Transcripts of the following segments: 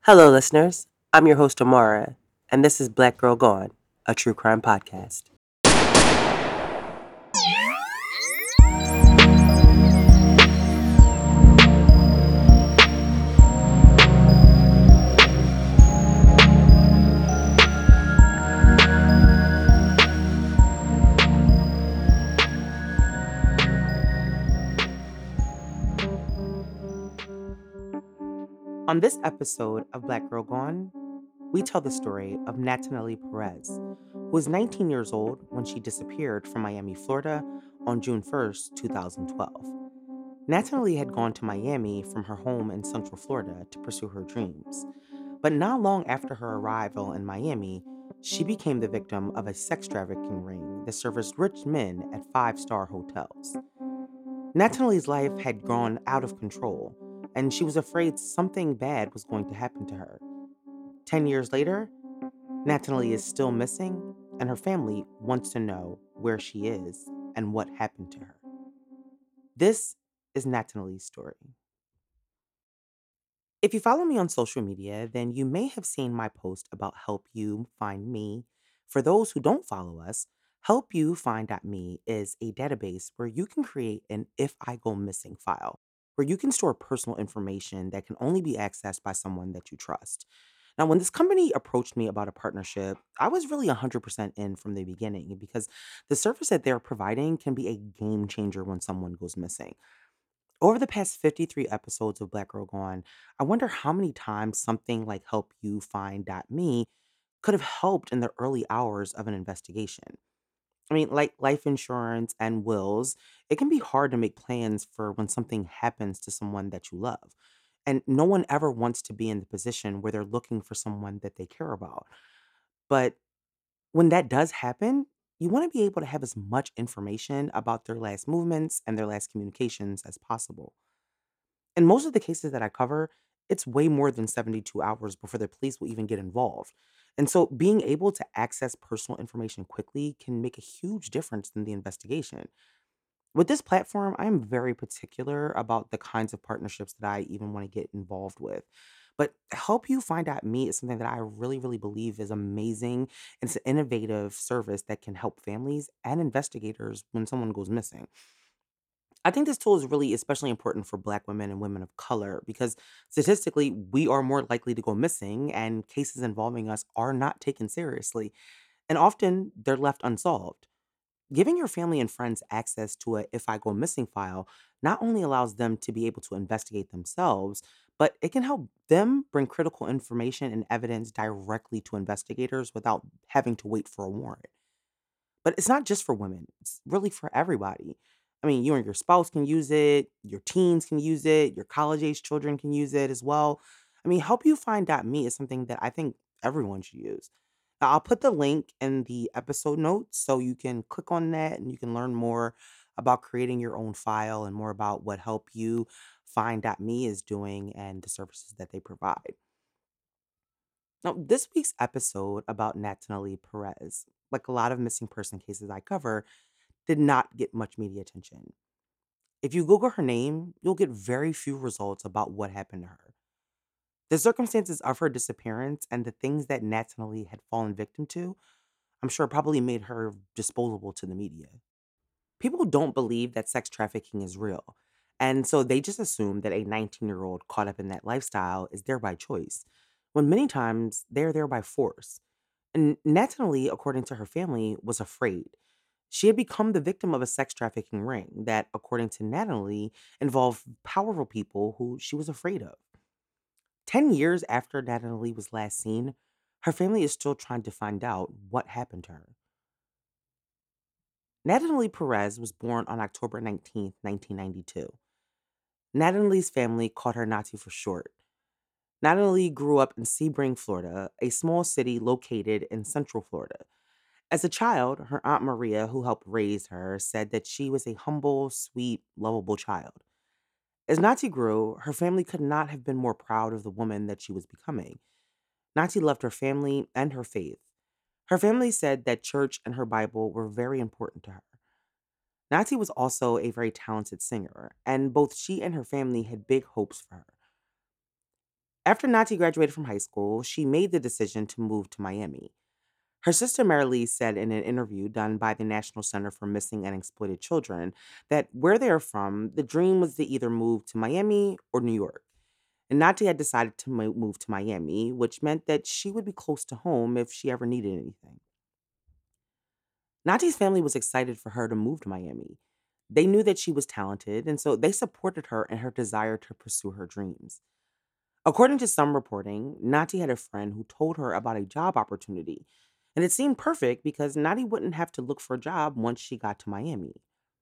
Hello, listeners. I'm your host, Amara, and this is Black Girl Gone, a true crime podcast. On this episode of Black Girl Gone, we tell the story of Natanali Perez, who was 19 years old when she disappeared from Miami, Florida on June 1st, 2012. Natanali had gone to Miami from her home in Central Florida to pursue her dreams. But not long after her arrival in Miami, she became the victim of a sex trafficking ring that serviced rich men at five-star hotels. Natalie's life had gone out of control, and she was afraid something bad was going to happen to her. 10 years later, Natalie is still missing, and her family wants to know where she is and what happened to her. This is Natalie's story. If you follow me on social media, then you may have seen my post about Help You Find Me. For those who don't follow us, Help You Find.me is a database where you can create an If I Go Missing file, where you can store personal information that can only be accessed by someone that you trust. Now, when this company approached me about a partnership, I was really 100% in from the beginning because the service that they're providing can be a game changer when someone goes missing. Over the past 53 episodes of Black Girl Gone, I wonder how many times something like Help You Find.me could have helped in the early hours of an investigation. I mean, like life insurance and wills, it can be hard to make plans for when something happens to someone that you love. And no one ever wants to be in the position where they're looking for someone that they care about. But when that does happen, you want to be able to have as much information about their last movements and their last communications as possible. In most of the cases that I cover, it's way more than 72 hours before the police will even get involved. And so being able to access personal information quickly can make a huge difference in the investigation. With this platform, I am very particular about the kinds of partnerships that I even want to get involved with. But Help You Find Out Me is something that I really, really believe is amazing. It's an innovative service that can help families and investigators when someone goes missing. I think this tool is really especially important for Black women and women of color because statistically, we are more likely to go missing and cases involving us are not taken seriously. And often they're left unsolved. Giving your family and friends access to a If I Go Missing file not only allows them to be able to investigate themselves, but it can help them bring critical information and evidence directly to investigators without having to wait for a warrant. But it's not just for women, it's really for everybody. I mean, you and your spouse can use it, your teens can use it, your college age children can use it as well. I mean, Help You Find.me is something that I think everyone should use. Now, I'll put the link in the episode notes so you can click on that and you can learn more about creating your own file and more about what Help You Find.me is doing and the services that they provide. Now, this week's episode about Natanali Perez, like a lot of missing person cases I cover, did not get much media attention. If you Google her name, you'll get very few results about what happened to her. The circumstances of her disappearance and the things that Natanali had fallen victim to, I'm sure probably made her disposable to the media. People don't believe that sex trafficking is real, and so they just assume that a 19-year-old caught up in that lifestyle is there by choice, when many times they're there by force. And Natalie, according to her family, was afraid. She had become the victim of a sex trafficking ring that, according to Natalie, involved powerful people who she was afraid of. 10 years after Natalie was last seen, her family is still trying to find out what happened to her. Natalie Perez was born on October 19th, 1992. Natalie's family called her Nati for short. Natalie grew up in Sebring, Florida, a small city located in Central Florida. As a child, her Aunt Maria, who helped raise her, said that she was a humble, sweet, lovable child. As Nati grew, her family could not have been more proud of the woman that she was becoming. Nati loved her family and her faith. Her family said that church and her Bible were very important to her. Nati was also a very talented singer, and both she and her family had big hopes for her. After Nati graduated from high school, she made the decision to move to Miami. Her sister Marilee said in an interview done by the National Center for Missing and Exploited Children that where they are from, the dream was to either move to Miami or New York. And Nati had decided to move to Miami, which meant that she would be close to home if she ever needed anything. Nati's family was excited for her to move to Miami. They knew that she was talented, and so they supported her in her desire to pursue her dreams. According to some reporting, Nati had a friend who told her about a job opportunity, and it seemed perfect because Nati wouldn't have to look for a job once she got to Miami.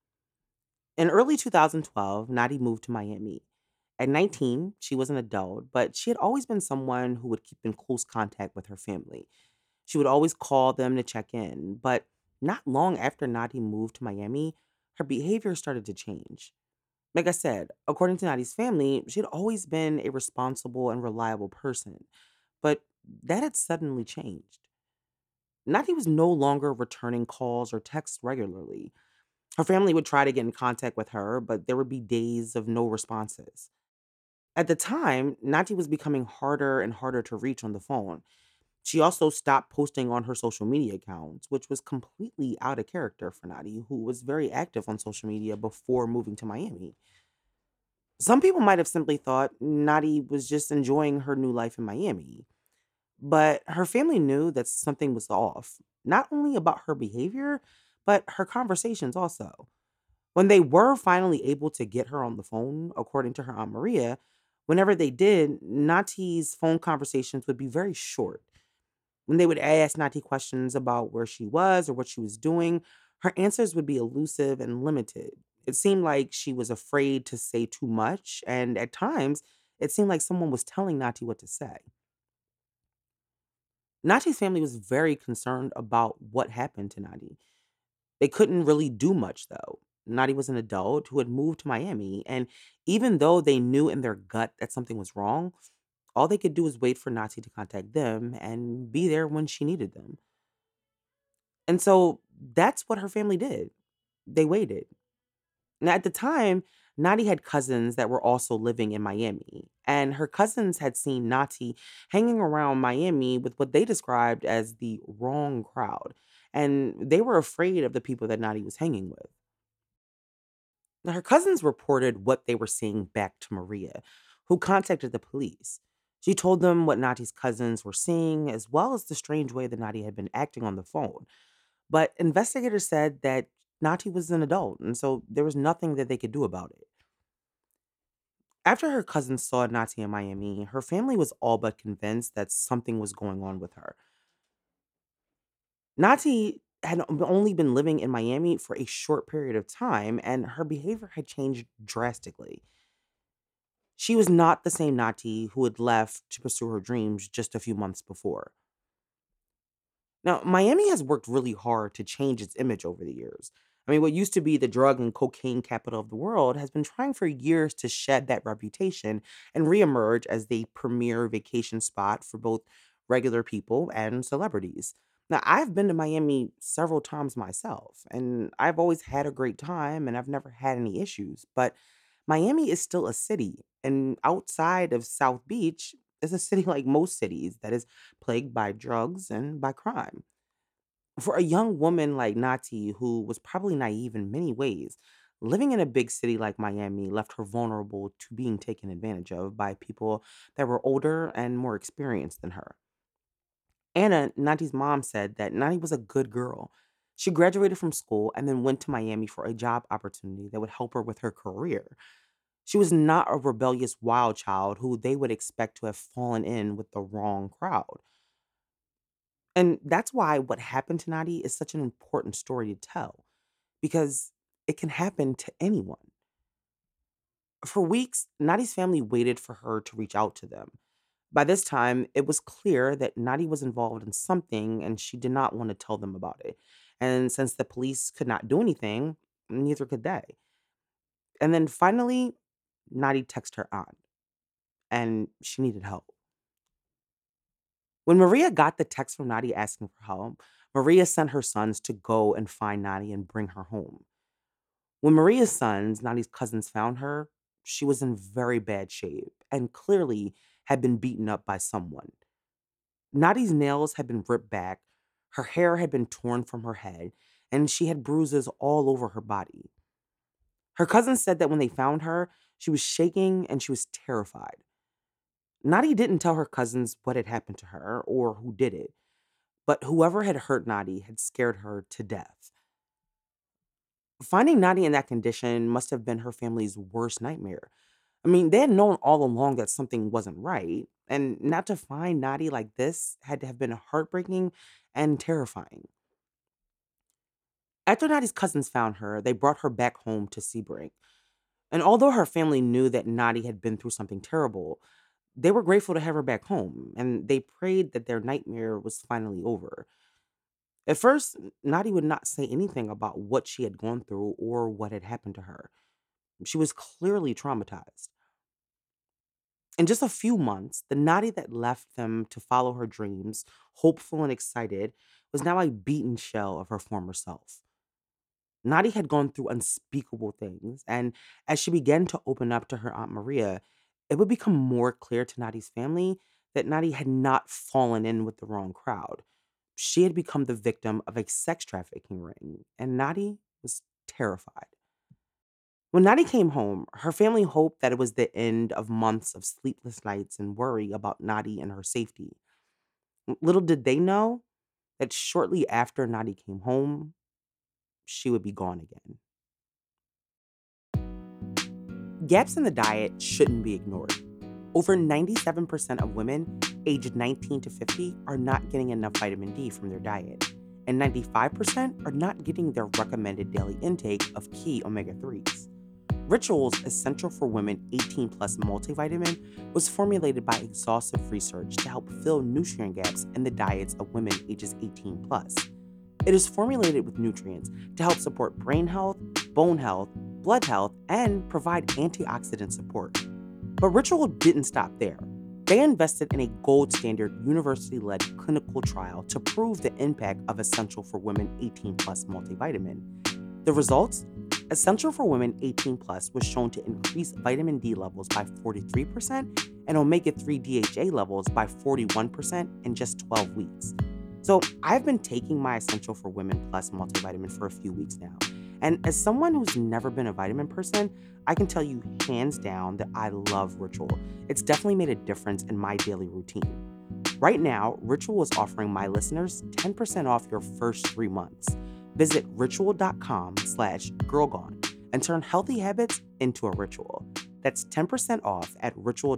In early 2012, Nati moved to Miami. At 19, she was an adult, but she had always been someone who would keep in close contact with her family. She would always call them to check in, but not long after Nati moved to Miami, her behavior started to change. Like I said, according to Nadi's family, she'd always been a responsible and reliable person, but that had suddenly changed. Nadi was no longer returning calls or texts regularly. Her family would try to get in contact with her, but there would be days of no responses. At the time, Nati was becoming harder and harder to reach on the phone. She also stopped posting on her social media accounts, which was completely out of character for Nati, who was very active on social media before moving to Miami. Some people might have simply thought Nadi was just enjoying her new life in Miami, but her family knew that something was off, not only about her behavior, but her conversations also. When they were finally able to get her on the phone, according to her Aunt Maria, whenever they did, Nati's phone conversations would be very short. When they would ask Nati questions about where she was or what she was doing, her answers would be elusive and limited. It seemed like she was afraid to say too much, and at times, it seemed like someone was telling Nati what to say. Nati's family was very concerned about what happened to Nati. They couldn't really do much, though. Nati was an adult who had moved to Miami, and even though they knew in their gut that something was wrong, all they could do was wait for Nati to contact them and be there when she needed them. And so that's what her family did. They waited. Now, at the time, Nati had cousins that were also living in Miami, and her cousins had seen Nati hanging around Miami with what they described as the wrong crowd. And they were afraid of the people that Nati was hanging with. Now, her cousins reported what they were seeing back to Maria, who contacted the police. She told them what Nati's cousins were seeing, as well as the strange way that Nati had been acting on the phone. But investigators said that Nati was an adult, and so there was nothing that they could do about it. After her cousins saw Nati in Miami, her family was all but convinced that something was going on with her. Nati had only been living in Miami for a short period of time, and her behavior had changed drastically. She was not the same Nati who had left to pursue her dreams just a few months before. Now, Miami has worked really hard to change its image over the years. I mean, what used to be the drug and cocaine capital of the world has been trying for years to shed that reputation and reemerge as the premier vacation spot for both regular people and celebrities. Now, I've been to Miami several times myself, and I've always had a great time and I've never had any issues. But Miami is still a city, and outside of South Beach is a city like most cities that is plagued by drugs and by crime. For a young woman like Nati, who was probably naive in many ways, living in a big city like Miami left her vulnerable to being taken advantage of by people that were older and more experienced than her. Anna, Nati's mom, said that Nati was a good girl. She graduated from school and then went to Miami for a job opportunity that would help her with her career. She was not a rebellious wild child who they would expect to have fallen in with the wrong crowd. And that's why what happened to Nadi is such an important story to tell because it can happen to anyone. For weeks, Nadi's family waited for her to reach out to them. By this time, it was clear that Nadi was involved in something and she did not want to tell them about it. And since the police could not do anything, neither could they. And then finally, Nadi texted her aunt and she needed help. When Maria got the text from Nadi asking for help, Maria sent her sons to go and find Nadi and bring her home. When Maria's sons, Nadi's cousins, found her, she was in very bad shape and clearly had been beaten up by someone. Nadi's nails had been ripped back, her hair had been torn from her head, and she had bruises all over her body. Her cousins said that when they found her, she was shaking and she was terrified. Nadi didn't tell her cousins what had happened to her or who did it, but whoever had hurt Nadi had scared her to death. Finding Nadi in that condition must have been her family's worst nightmare. I mean, they had known all along that something wasn't right, and not to find Nadi like this had to have been heartbreaking and terrifying. After Nadi's cousins found her, they brought her back home to Sebring. And although her family knew that Nadi had been through something terrible, they were grateful to have her back home, and they prayed that their nightmare was finally over. At first, Nadi would not say anything about what she had gone through or what had happened to her. She was clearly traumatized. In just a few months, the Nadi that left them to follow her dreams, hopeful and excited, was now a beaten shell of her former self. Nadi had gone through unspeakable things, and as she began to open up to her Aunt Maria, it would become more clear to Nadi's family that Nadi had not fallen in with the wrong crowd. She had become the victim of a sex trafficking ring, and Nadi was terrified. When Nadi came home, her family hoped that it was the end of months of sleepless nights and worry about Nadi and her safety. Little did they know that shortly after Nadi came home, she would be gone again. Gaps in the diet shouldn't be ignored. Over 97% of women aged 19 to 50 are not getting enough vitamin D from their diet, and 95% are not getting their recommended daily intake of key omega 3s. Rituals Essential for Women 18 Plus multivitamin was formulated by exhaustive research to help fill nutrient gaps in the diets of women ages 18 plus. It is formulated with nutrients to help support brain health, bone health, blood health, and provide antioxidant support. But Ritual didn't stop there. They invested in a gold standard university led clinical trial to prove the impact of Essential for Women 18 Plus multivitamin. The results? Essential for Women 18 Plus was shown to increase vitamin D levels by 43% and omega 3 DHA levels by 41% in just 12 weeks. So, I've been taking my Essential for Women Plus multivitamin for a few weeks now. And as someone who's never been a vitamin person, I can tell you hands down that I love Ritual. It's definitely made a difference in my daily routine. Right now, Ritual is offering my listeners 10% off your first 3 months. Visit ritual.com/girlgone and turn healthy habits into a ritual. That's 10% off at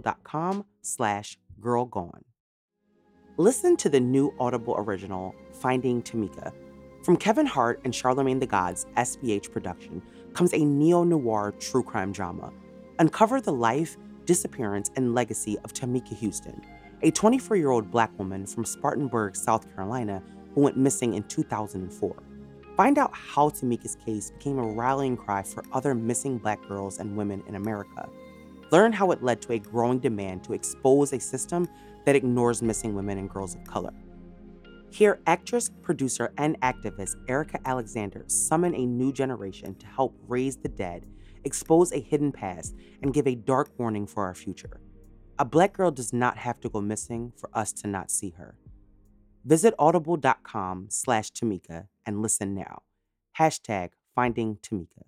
ritual.com/girlgone. Listen to the new Audible original, Finding Tamika. From Kevin Hart and Charlemagne the God's SBH production comes a neo-noir true crime drama. Uncover the life, disappearance, and legacy of Tamika Houston, a 24-year-old Black woman from Spartanburg, South Carolina, who went missing in 2004. Find out how Tamika's case became a rallying cry for other missing Black girls and women in America. Learn how it led to a growing demand to expose a system that ignores missing women and girls of color. Hear actress, producer, and activist Erica Alexander summon a new generation to help raise the dead, expose a hidden past, and give a dark warning for our future. A Black girl does not have to go missing for us to not see her. Visit audible.com/Tamika and listen now. Hashtag Finding Tamika.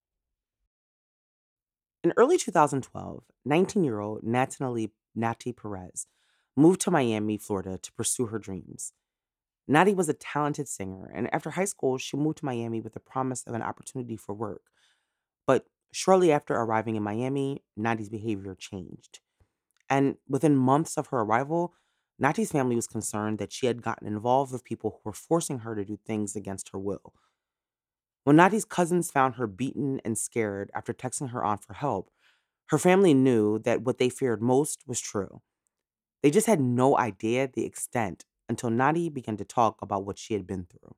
In early 2012, 19-year-old Nati Perez moved to Miami, Florida to pursue her dreams. Nati was a talented singer, and after high school, she moved to Miami with the promise of an opportunity for work. But shortly after arriving in Miami, Nati's behavior changed. And within months of her arrival, Nati's family was concerned that she had gotten involved with people who were forcing her to do things against her will. When Nadi's cousins found her beaten and scared after texting her aunt for help, her family knew that what they feared most was true. They just had no idea the extent until Nadi began to talk about what she had been through.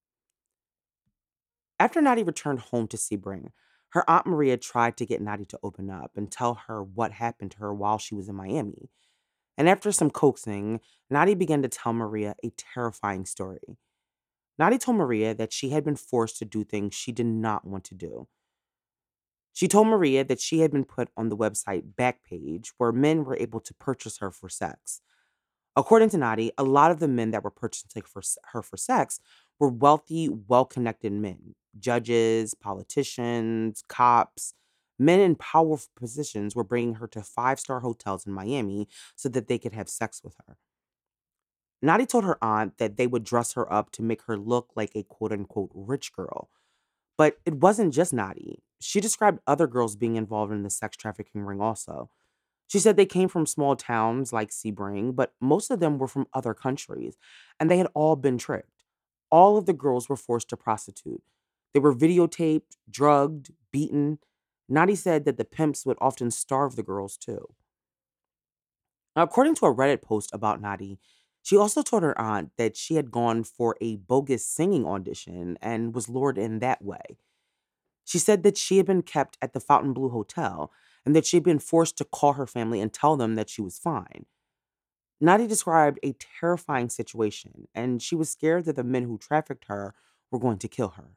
After Nadi returned home to Sebring, her Aunt Maria tried to get Nadi to open up and tell her what happened to her while she was in Miami. And after some coaxing, Nadi began to tell Maria a terrifying story. Nadi told Maria that she had been forced to do things she did not want to do. She told Maria that she had been put on the website Backpage, where men were able to purchase her for sex. According to Nadi, a lot of the men that were purchasing her for sex were wealthy, well connected men, judges, politicians, cops. Men in powerful positions were bringing her to five-star hotels in Miami so that they could have sex with her. Nadi told her aunt that they would dress her up to make her look like a quote unquote rich girl. But it wasn't just Nadi. She described other girls being involved in the sex trafficking ring also. She said they came from small towns like Sebring, but most of them were from other countries, and they had all been tricked. All of the girls were forced to prostitute. They were videotaped, drugged, beaten. Nadi said that the pimps would often starve the girls too. Now, according to a Reddit post about Nadi, she also told her aunt that she had gone for a bogus singing audition and was lured in that way. She said that she had been kept at the Fontainebleau Hotel and that she had been forced to call her family and tell them that she was fine. Nadi described a terrifying situation, and she was scared that the men who trafficked her were going to kill her.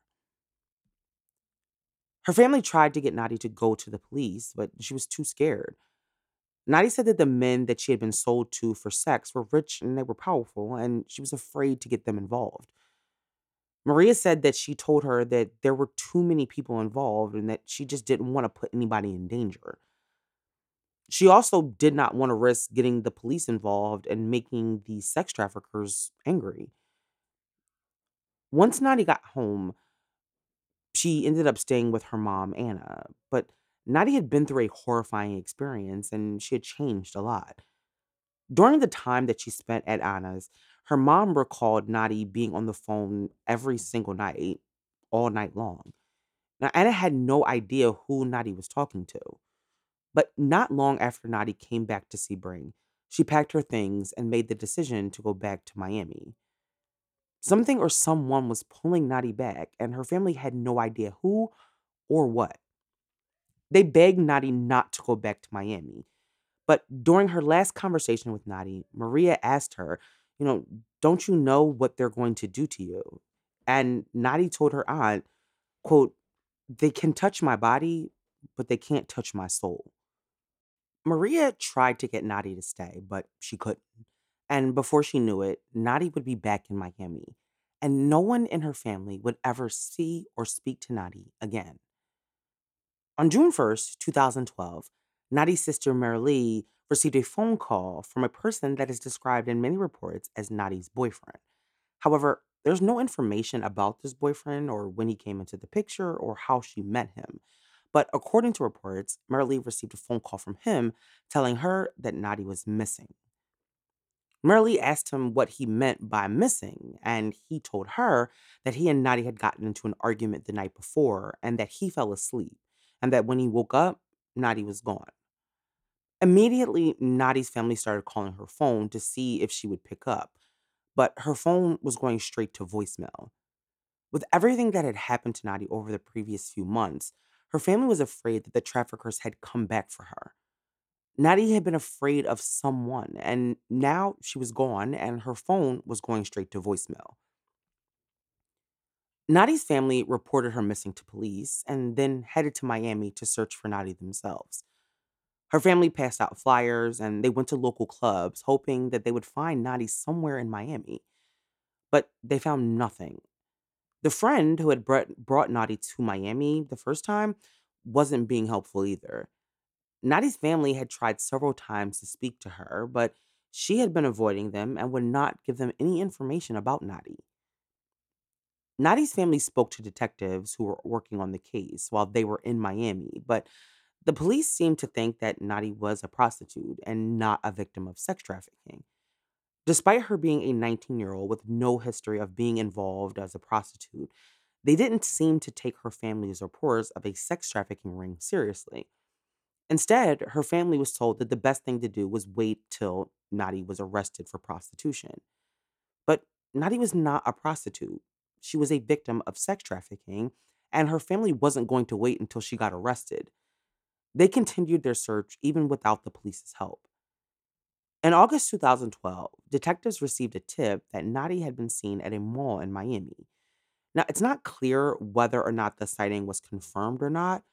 Her family tried to get Nadi to go to the police, but she was too scared. Nadi said that the men that she had been sold to for sex were rich and they were powerful, and she was afraid to get them involved. Maria said that she told her that there were too many people involved and that she just didn't want to put anybody in danger. She also did not want to risk getting the police involved and making the sex traffickers angry. Once Nadi got home, she ended up staying with her mom, Anna. But Nadi had been through a horrifying experience and she had changed a lot. During the time that she spent at Anna's, her mom recalled Nadi being on the phone every single night, all night long. Now, Anna had no idea who Nadi was talking to. But not long after Nadi came back to Sebring, she packed her things and made the decision to go back to Miami. Something or someone was pulling Nadi back, and her family had no idea who or what. They begged Nadi not to go back to Miami. But during her last conversation with Nadi, Maria asked her, you know, don't you know what they're going to do to you? And Nadi told her aunt, quote, they can touch my body, but they can't touch my soul. Maria tried to get Nadi to stay, but she couldn't. And before she knew it, Nadi would be back in Miami, and no one in her family would ever see or speak to Nadi again. On June 1st, 2012, Nadi's sister Marilee received a phone call from a person that is described in many reports as Nadi's boyfriend. However, there's no information about this boyfriend or when he came into the picture or how she met him. But according to reports, Marilee received a phone call from him telling her that Nadi was missing. Marilee asked him what he meant by missing, and he told her that he and Nadi had gotten into an argument the night before and that he fell asleep, and that when he woke up, Nadi was gone. Immediately, Nadi's family started calling her phone to see if she would pick up, but her phone was going straight to voicemail. With everything that had happened to Nadi over the previous few months, her family was afraid that the traffickers had come back for her. Nadi had been afraid of someone, and now she was gone, and her phone was going straight to voicemail. Nadi's family reported her missing to police and then headed to Miami to search for Nadi themselves. Her family passed out flyers and they went to local clubs, hoping that they would find Nadi somewhere in Miami. But they found nothing. The friend who had brought Nadi to Miami the first time wasn't being helpful either. Nadi's family had tried several times to speak to her, but she had been avoiding them and would not give them any information about Nadi. Nadi's family spoke to detectives who were working on the case while they were in Miami, but the police seemed to think that Nadi was a prostitute and not a victim of sex trafficking. Despite her being a 19-year-old with no history of being involved as a prostitute, they didn't seem to take her family's reports of a sex trafficking ring seriously. Instead, her family was told that the best thing to do was wait till Nadi was arrested for prostitution. But Nadi was not a prostitute. She was a victim of sex trafficking, and her family wasn't going to wait until she got arrested. They continued their search even without the police's help. In August 2012, detectives received a tip that Nadi had been seen at a mall in Miami. Now, it's not clear whether or not the sighting was confirmed or not,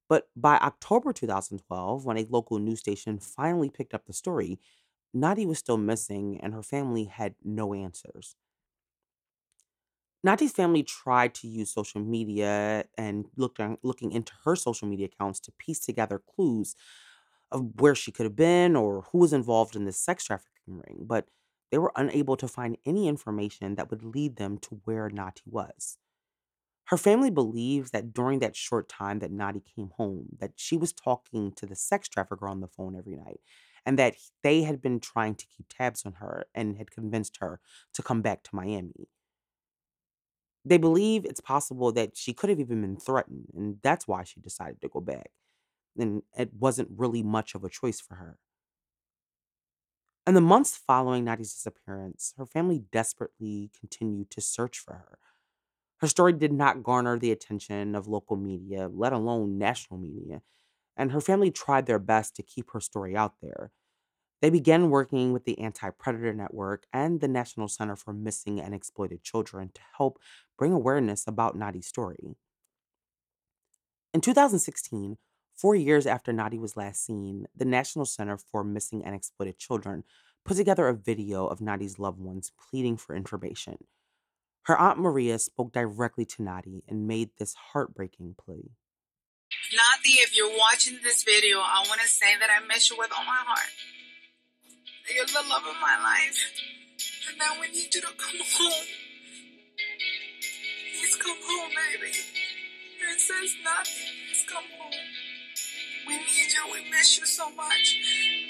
But by October 2012, when a local news station finally picked up the story, Nadi was still missing and her family had no answers. Nadi's family tried to use social media and looking into her social media accounts to piece together clues of where she could have been or who was involved in this sex trafficking ring, but they were unable to find any information that would lead them to where Nati was. Her family believes that during that short time that Nadi came home, that she was talking to the sex trafficker on the phone every night, and that they had been trying to keep tabs on her and had convinced her to come back to Miami. They believe it's possible that she could have even been threatened, and that's why she decided to go back. And it wasn't really much of a choice for her. In the months following Nadi's disappearance, her family desperately continued to search for her. Her story did not garner the attention of local media, let alone national media, and her family tried their best to keep her story out there. They began working with the Anti Predator Network and the National Center for Missing and Exploited Children to help bring awareness about Nadi's story. In 2016, 4 years after Nadi was last seen, the National Center for Missing and Exploited Children put together a video of Nadi's loved ones pleading for information. Her Aunt Maria spoke directly to Nadi and made this heartbreaking plea. Nadi, if you're watching this video, I want to say that I miss you with all my heart. You're the love of my life. And now we need you to come home. Please come home, baby. Princess Nadi, please come home. We need you. We miss you so much.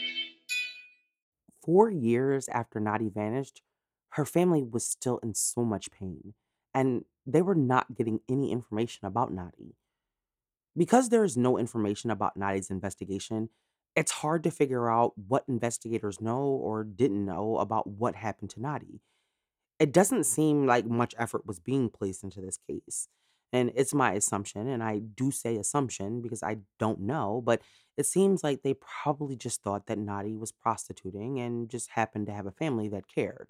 4 years after Nadi vanished, her family was still in so much pain, and they were not getting any information about Nadi. Because there is no information about Nadi's investigation, it's hard to figure out what investigators know or didn't know about what happened to Nadi. It doesn't seem like much effort was being placed into this case. And it's my assumption, and I do say assumption because I don't know, but it seems like they probably just thought that Nadi was prostituting and just happened to have a family that cared.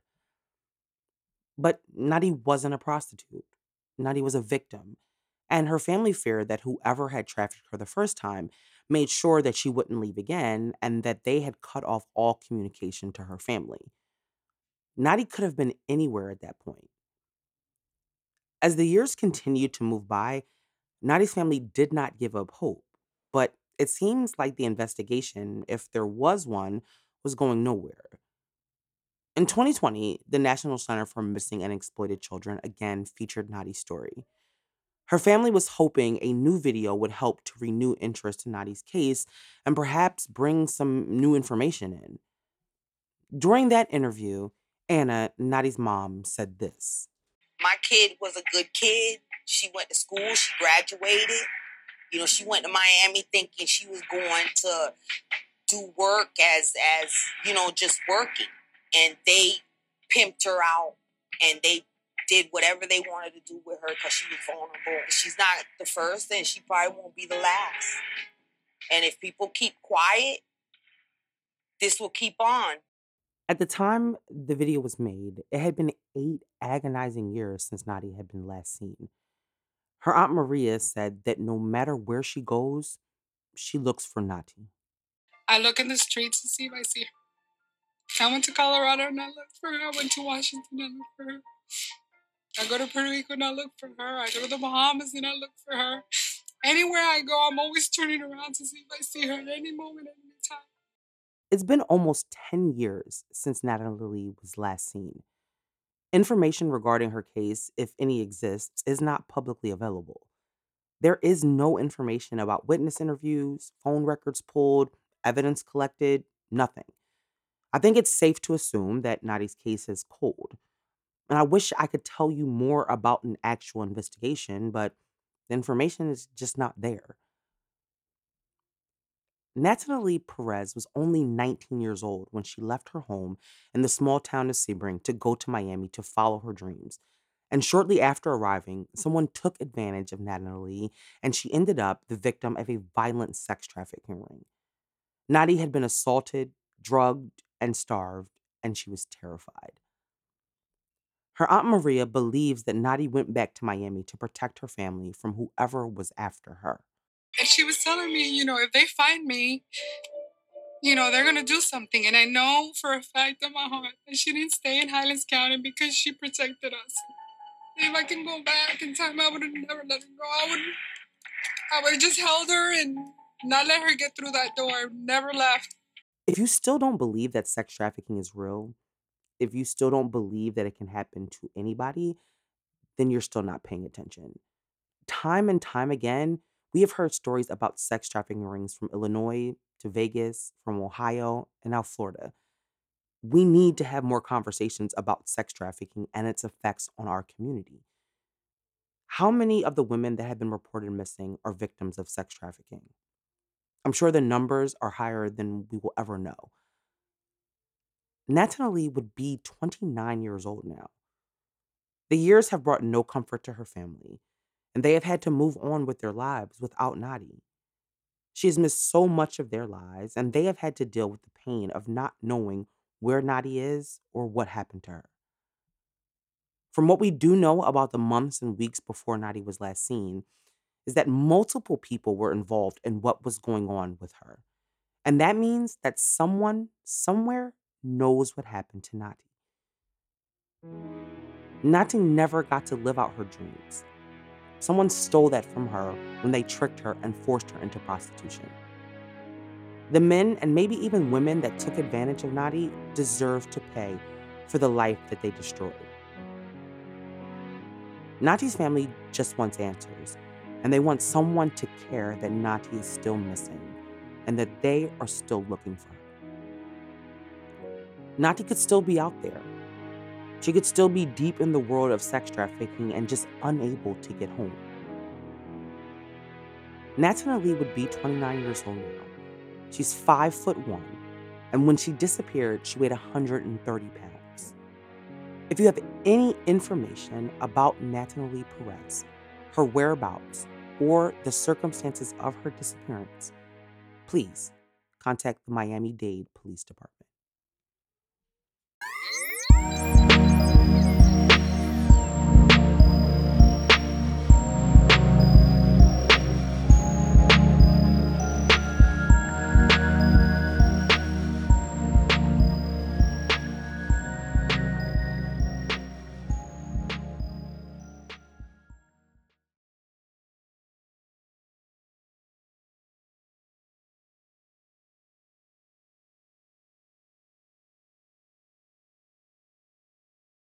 But Nadi wasn't a prostitute. Nadi was a victim. And her family feared that whoever had trafficked her the first time made sure that she wouldn't leave again and that they had cut off all communication to her family. Nadi could have been anywhere at that point. As the years continued to move by, Nadi's family did not give up hope. But it seems like the investigation, if there was one, was going nowhere. In 2020, the National Center for Missing and Exploited Children again featured Nadi's story. Her family was hoping a new video would help to renew interest in Nadi's case and perhaps bring some new information in. During that interview, Anna, Nadi's mom, said this. My kid was a good kid. She went to school. She graduated. She went to Miami thinking she was going to do work as just working. And they pimped her out and they did whatever they wanted to do with her because she was vulnerable. She's not the first and she probably won't be the last. And if people keep quiet, this will keep on. At the time the video was made, it had been 8 agonizing years since Nadia had been last seen. Her Aunt Maria said that no matter where she goes, she looks for Nati. I look in the streets to see if I see her. I went to Colorado and I looked for her. I went to Washington and I looked for her. I go to Puerto Rico and I look for her. I go to the Bahamas and I look for her. Anywhere I go, I'm always turning around to see if I see her at any moment, at any time. It's been almost 10 years since Natalie was last seen. Information regarding her case, if any exists, is not publicly available. There is no information about witness interviews, phone records pulled, evidence collected, nothing. I think it's safe to assume that Nadi's case is cold. And I wish I could tell you more about an actual investigation, but the information is just not there. Natalie Perez was only 19 years old when she left her home in the small town of Sebring to go to Miami to follow her dreams. And shortly after arriving, someone took advantage of Natalie and she ended up the victim of a violent sex trafficking ring. Nadi had been assaulted, drugged, and starved, and she was terrified. Her Aunt Maria believes that Nadi went back to Miami to protect her family from whoever was after her. And she was telling me, if they find me, they're going to do something. And I know for a fact in my heart that she didn't stay in Highlands County because she protected us. If I can go back in time, I would have never let her go. I would have just held her and not let her get through that door. Never left. If you still don't believe that sex trafficking is real, if you still don't believe that it can happen to anybody, then you're still not paying attention. Time and time again, we have heard stories about sex trafficking rings from Illinois to Vegas, from Ohio, and now Florida. We need to have more conversations about sex trafficking and its effects on our community. How many of the women that have been reported missing are victims of sex trafficking? I'm sure the numbers are higher than we will ever know. Natalie would be 29 years old now. The years have brought no comfort to her family, and they have had to move on with their lives without Nadi. She has missed so much of their lives, and they have had to deal with the pain of not knowing where Nadi is or what happened to her. From what we do know about the months and weeks before Nadi was last seen, is that multiple people were involved in what was going on with her. And that means that someone, somewhere, knows what happened to Nati. Nati never got to live out her dreams. Someone stole that from her when they tricked her and forced her into prostitution. The men and maybe even women that took advantage of Nati deserve to pay for the life that they destroyed. Nati's family just wants answers, and they want someone to care that Nati is still missing and that they are still looking for her. Nati could still be out there. She could still be deep in the world of sex trafficking and just unable to get home. Natalie would be 29 years old now. She's 5'1", and when she disappeared, she weighed 130 pounds. If you have any information about Natalie Perez, her whereabouts, or the circumstances of her disappearance, please contact the Miami-Dade Police Department.